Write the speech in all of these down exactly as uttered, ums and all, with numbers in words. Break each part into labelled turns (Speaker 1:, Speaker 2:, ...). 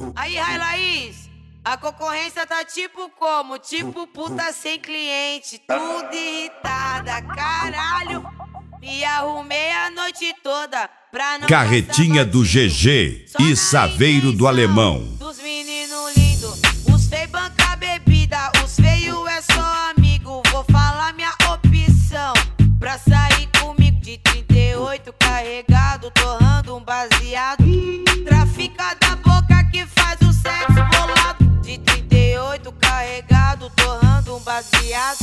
Speaker 1: Aí, Rai Laís, a concorrência tá tipo como? Tipo puta sem cliente, tudo irritada, caralho. Me arrumei a noite toda pra não
Speaker 2: Carretinha do G G e Saveiro do Alemão.
Speaker 1: Dos meninos lindos, os feios banca bebida, os feios é só amigo. Vou falar minha opção pra sair comigo de trinta e oito carregado, torrando um baseado. Trafica da boca que faz o sexo bolado. De trinta e oito carregado, torrando um baseado.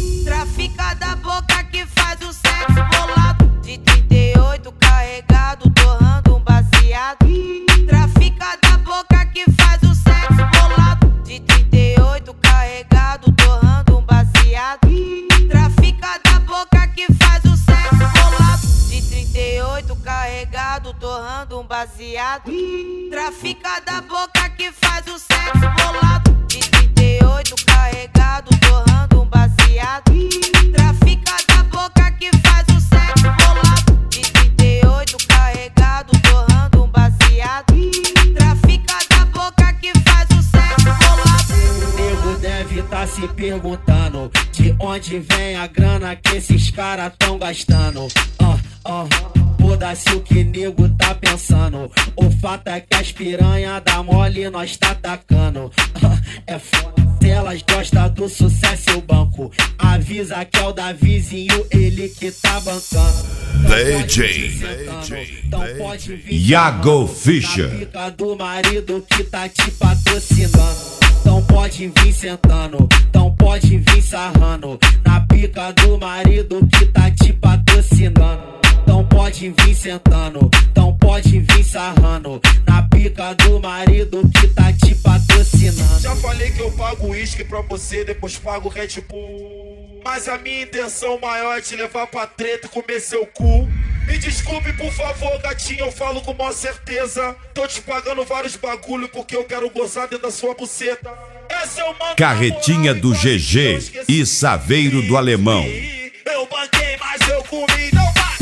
Speaker 1: Trafica da boca que faz o sexo bolado. De trinta e oito carregado, torrando um baseado. Trafica da boca que faz o sexo bolado. De trinta e oito carregado, torrando um baseado. Trafica da boca que faz o sexo bolado. De trinta e oito carregado, torrando um baseado. Trafica da boca que faz o sexo bolado. De trinta e oito carregado, torrando um baseado. Trafica da boca que faz o sexo bolado. De trinta e oito carregado, torrando um baseado. Trafica da boca que faz o sexo bolado.
Speaker 3: O nego deve tá se perguntando de onde vem a grana que esses caras tão gastando. Ah, ah. Foda-se o que nego tá pensando. O fato é que as piranha da mole nós tá atacando. É foda, se elas gostam do sucesso o banco. Avisa que é o da vizinho, ele que tá bancando.
Speaker 2: D J
Speaker 3: Então pode vir
Speaker 2: Iago Fischer.
Speaker 3: na pica do marido que tá te patrocinando. Então pode vir sentando, então pode vir sarrando. Na pica do marido que tá te patrocinando. Então pode vir sentando, então pode vir sarrando. Na pica do marido que tá te patrocinando.
Speaker 4: Já falei que eu pago uísque pra você, depois pago Red Bull. Mas a minha intenção maior é te levar pra treta e comer seu cu. Me desculpe, por favor, gatinho, eu falo com maior certeza. Tô te pagando vários bagulho porque eu quero gozar dentro da sua buceta. Essa eu mando
Speaker 2: Carretinha do G G e Saveiro do Alemão.
Speaker 4: Eu banquei, mas eu comi, não vai.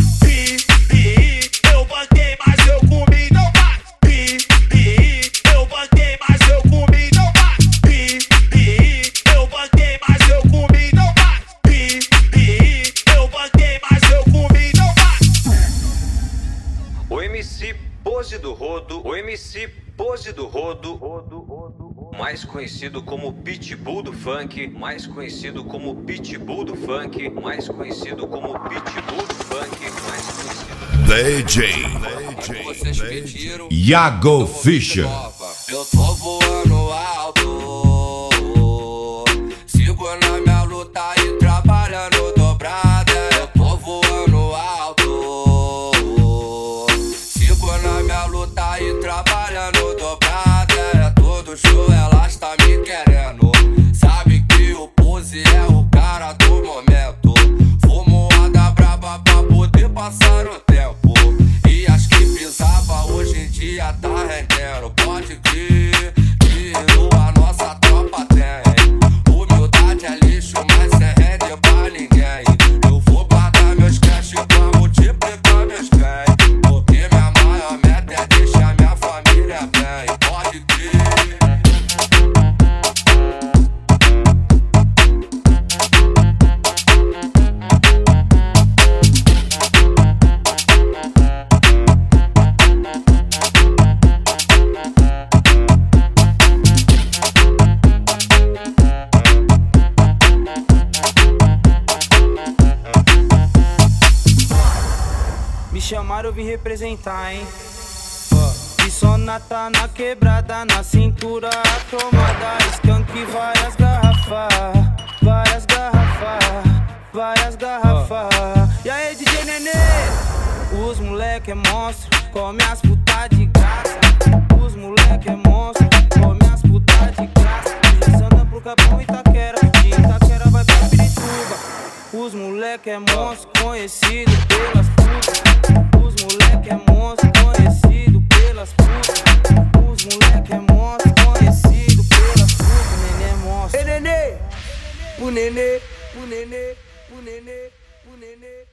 Speaker 4: Eu banquei, mas eu comi, não vai. Eu banquei, mas eu comi, não vai. Eu banquei, mas eu comi, não vai. Eu banquei, mas eu comi, não vai.
Speaker 5: O M C Pose do Rodo, o M C Pose do Rodo, mais conhecido como Pitbull do Funk, mais conhecido como Pitbull do Funk, mais conhecido como Pitbull do Funk, mais conhecido.
Speaker 2: D J Iago Fischer.
Speaker 6: Eu tô voando alto, sigo na minha luta e trabalhando dobrada. Eu tô voando alto, sigo na minha luta e trabalhando dobrada. É todo show, elas tá me querendo. Sabe que o Pose é o cara do momento. Fumoada braba pra poder passar o tempo. E as que pisava hoje em dia tá rendendo. Pode crer que a nossa tropa tem. Humildade é lixo, mas cê rende pra ninguém. Eu vou guardar meus cash pra multiplicar meus ganhos. Porque minha maior meta é deixar minha família bem. Pode crer.
Speaker 7: Me chamaram, eu vim representar, hein? Ó, e sonata na quebrada, na cintura a tomada. Skunk, várias garrafas, várias garrafas, várias garrafas. E aí, D J Nenê? Os moleque é monstro, come as putas de graça. Os moleque é monstro, come as putas de graça. Já anda pro Capão Itaquera, de Itaquera vai pra Pirituba. Os moleque é monstro, conhecido pelas putas. Os moleque é monstro, conhecido pelas putas. Os moleque é monstro, conhecido pelas putas. Nenê é monstro. Ei, nenê, o nenê, o nenê, o nenê, o nenê.